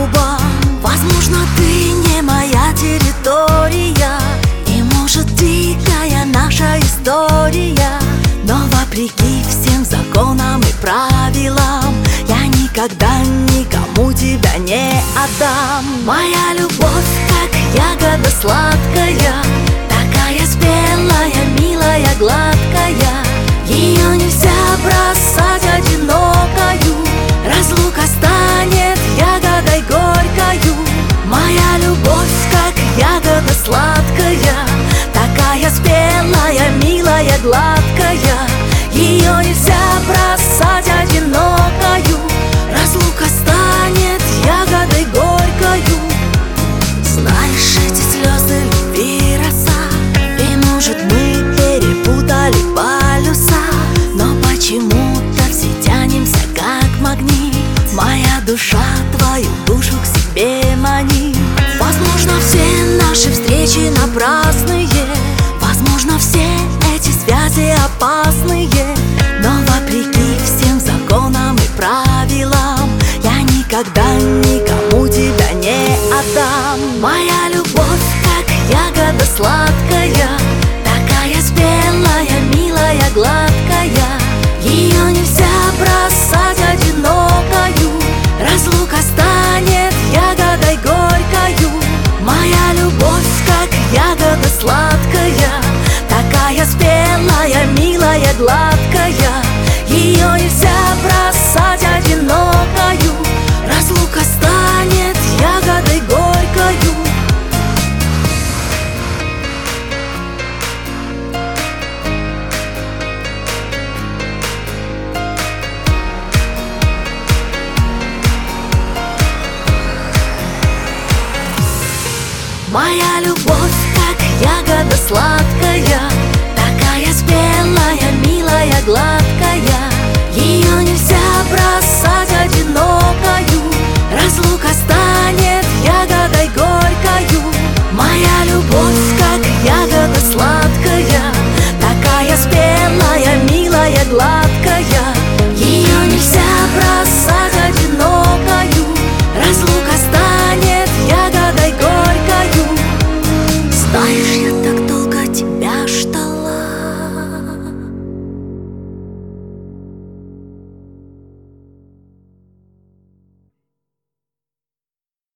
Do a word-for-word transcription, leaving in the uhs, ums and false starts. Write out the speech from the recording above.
губам. Возможно, ты не моя территория, и может дикая наша история, но вопреки всем законам и правилам я никогда никому тебя не отдам. Моя любовь, как ягода сладкая, такая спелая, милая, гладкая. Ее нельзя бросать одинокою, разлука станет ягодой горькою. Моя любовь, как ягода сладкая, такая спелая, милая, гладкая. Ее нельзя бросать одинокою, разлука станет ягодой горькою. Знаешь, эти слезы любви роса, и может мы перепутали полюса, но почему-то все тянемся как магнит. Моя душа твою душу к себе манит. Возможно, все наши встречи напрасные, возможно, все эти связи опасные, но вопреки всем законам и правилам я никогда никому тебя не отдам. Моя любовь, как ягода сладкая, такая спелая, милая, гладкая. Ее нельзя бросать одинокою, разлука станет ягодой горькою. Моя любовь, как ягода сладкая, такая спелая, милая, гладкая. Ее нельзя бросать одинокою, разлука станет ягодой горькою. Моя любовь, как ягода сладкая, такая спелая, милая, гладкая.